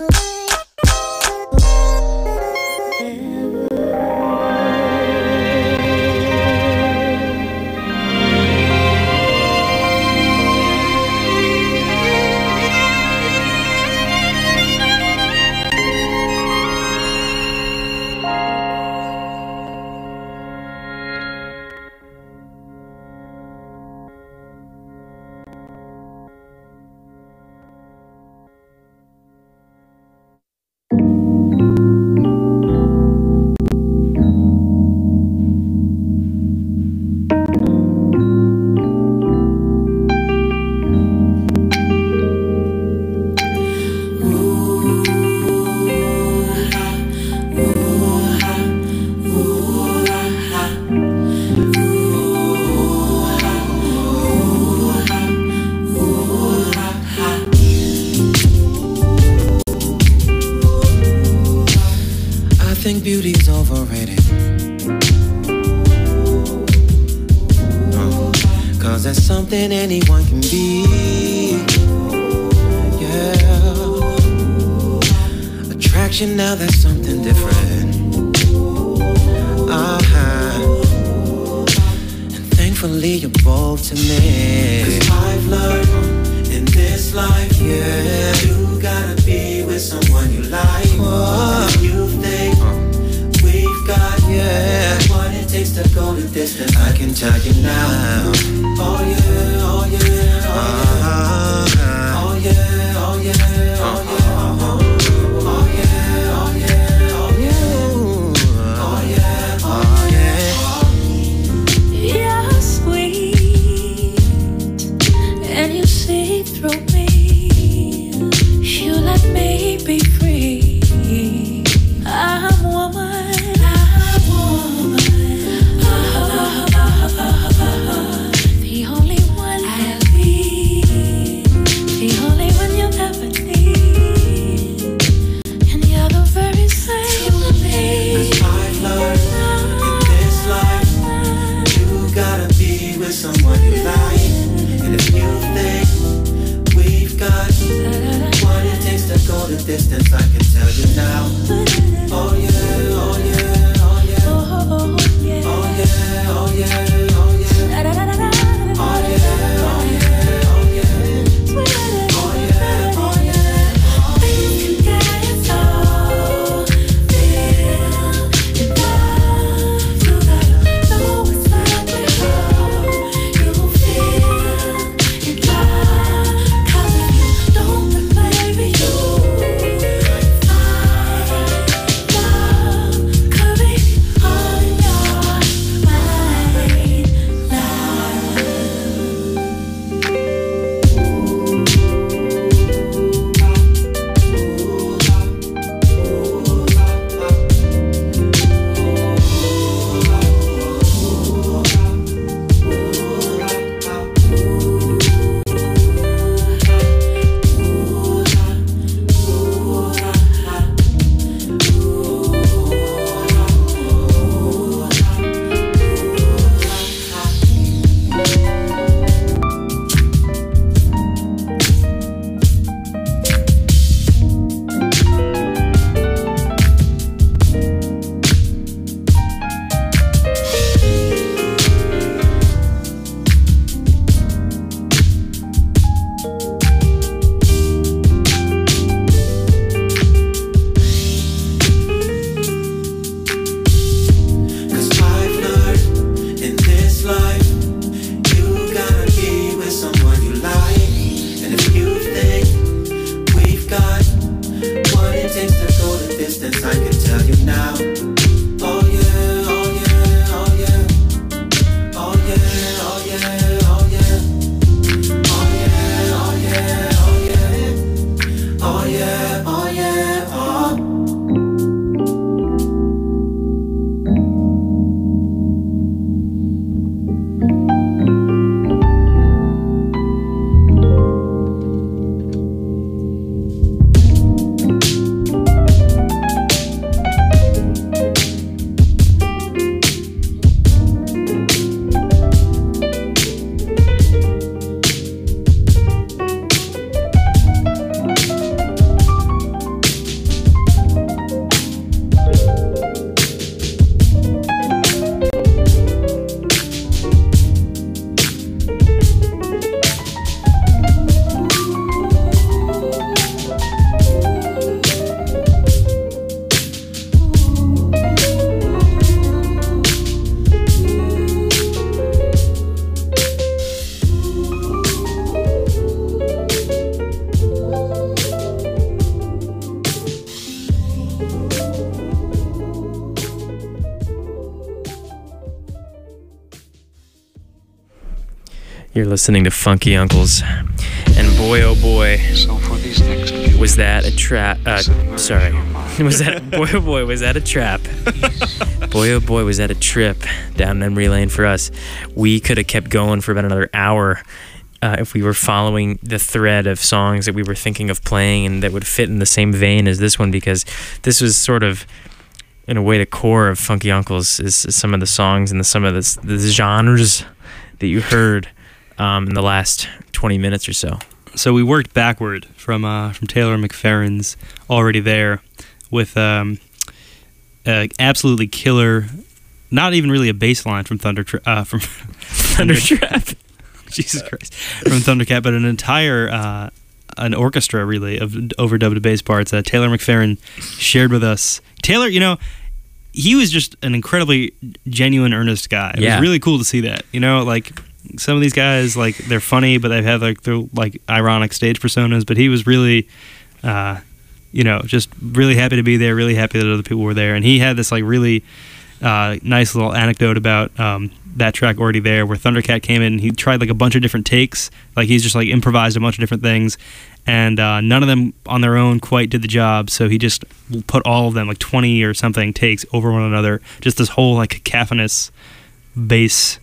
think beauty's overrated. Cause that's something anyone can be. Yeah. Attraction, now that's something different. And thankfully you're both to me. 'Cause I've learned in this life, yeah, you gotta be with someone you like. You think we've got, yeah, what it takes to go the distance, I can tell you now. Oh yeah, oh yeah, oh yeah, oh yeah, oh yeah, oh yeah. Distance, I can tell you now. Oh yeah, oh yeah, oh yeah, oh yeah, oh yeah, oh yeah, oh yeah, oh yeah, oh yeah, oh yeah, oh yeah. We can get so feel in love. You gotta know it's not how you feel in love. 'Cause if you don't, then baby you. You're listening to Funky Uncles, and boy, oh boy, So for these next few was that a trap? Sorry, was that boy, oh boy, was that a trap? Boy, oh boy, was that a trip down memory lane for us. We could have kept going for about another hour if we were following the thread of songs that we were thinking of playing and that would fit in the same vein as this one, because this was sort of, in a way, the core of Funky Uncles is some of the songs and some of the genres that you heard in the last 20 minutes or so. So we worked backward from Taylor McFerrin's Already There with absolutely killer, not even really a bass line from Thundertrap. Jesus Christ, from Thundercat, but an entire an orchestra really of overdubbed bass parts that Taylor McFerrin shared with us. Taylor, you know, he was just an incredibly genuine, earnest guy. It was really cool to see that. You know, like some of these guys, like they're funny, but they've had like their like ironic stage personas. But he was really, you know, just really happy to be there. Really happy that other people were there, and he had this like really nice little anecdote about that track Already There, where Thundercat came in and he tried like a bunch of different takes. Like he's just like improvised a bunch of different things, and none of them on their own quite did the job, so he just put all of them, like 20 or something takes over one another, just this whole like cacophonous bass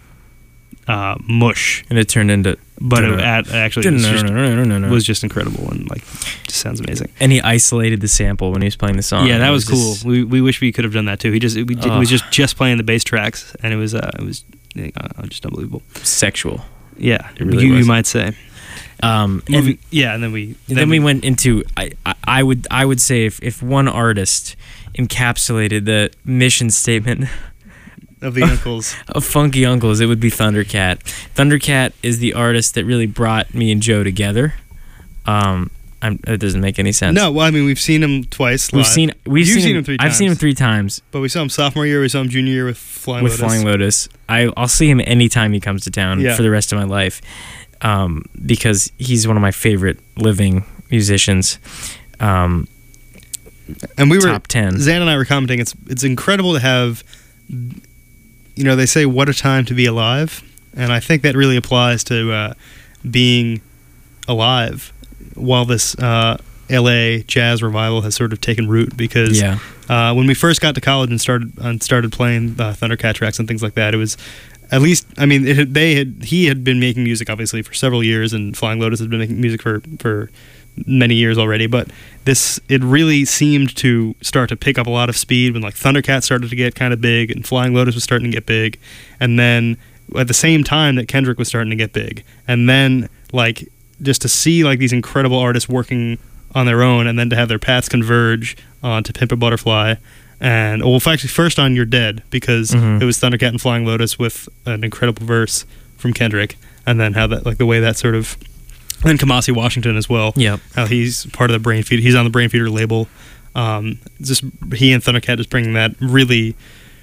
mush, And it turned into... but it actually was just incredible, and like just sounds amazing. And he isolated the sample when he was playing the song. Yeah, that was cool. just- We wish we could have done that too. He was just playing the bass tracks, and it was just unbelievable. Sexual. Yeah, It really you was. might say. And And then we went into... I would say if one artist encapsulated the mission statement of the Uncles. of Funky Uncles, it would be Thundercat. Thundercat is the artist that really brought me and Joe together. It doesn't make any sense. No, well, I mean, we've seen him twice. You've live. seen him 3 times. I've seen him 3 times But we saw him sophomore year. We saw him junior year with Flying Lotus. Flying Lotus. I'll see him anytime he comes to town for the rest of my life, because he's one of my favorite living musicians. And we were top 10. Zan and I were commenting. It's incredible to have. You know, they say what a time to be alive, and I think that really applies to being alive while this LA jazz revival has sort of taken root. Because when we first got to college and started playing Thundercat tracks and things like that, it was at least, I mean, he had been making music obviously for several years, and Flying Lotus has been making music for many years already, but it really seemed to start to pick up a lot of speed when like Thundercat started to get kind of big and Flying Lotus was starting to get big, and then at the same time that Kendrick was starting to get big, and then like just to see like these incredible artists working on their own, and then to have their paths converge onto Pimp a Butterfly, and actually first on You're Dead, because it was Thundercat and Flying Lotus with an incredible verse from Kendrick, and then how that, like the way that sort of, and Kamasi Washington as well. Yep. How he's part of the Brain Feeder. He's on the Brain Feeder label. Just he and Thundercat just bringing that really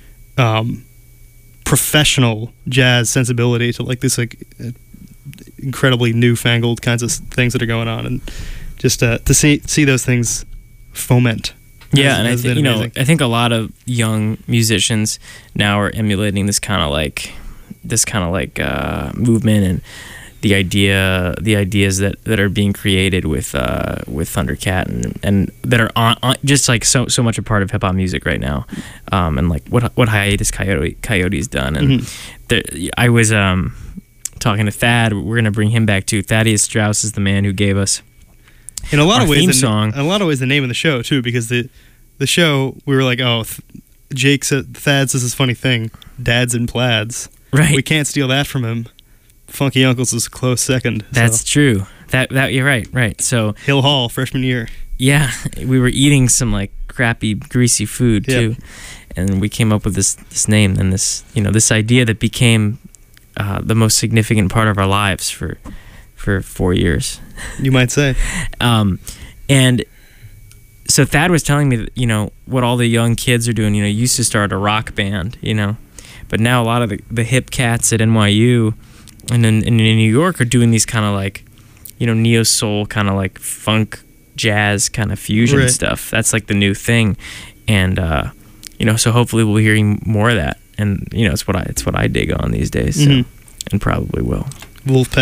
professional jazz sensibility to like this like incredibly newfangled kinds of things that are going on, and just to see those things foment. Yeah, and has been amazing. I think a lot of young musicians now are emulating this kind of like movement and the ideas that are being created with Thundercat and that are on just like so much a part of hip hop music right now, and like what Hiatus Coyote's done, and I was talking to Thad. We're gonna bring him back too. Thaddeus Strauss is the man who gave us in a lot of ways theme song. In a lot of ways, the name of the show too, because the show we were like, Jake said, Thad says this funny thing, dads in plaids. Right. We can't steal that from him. Funky Uncles is a close second. That's true. That you're right. So Hill Hall, freshman year. Yeah, we were eating some like crappy, greasy food too, and we came up with this name and this idea that became the most significant part of our lives for 4 years. You might say. And so Thad was telling me that, what all the young kids are doing. Used to start a rock band, but now a lot of the hip cats at NYU and in New York are doing these kind of like, neo soul kind of like funk jazz kind of fusion stuff. That's like the new thing, and so hopefully we'll be hearing more of that. And it's what I dig on these days, so, and probably will. Wolfpack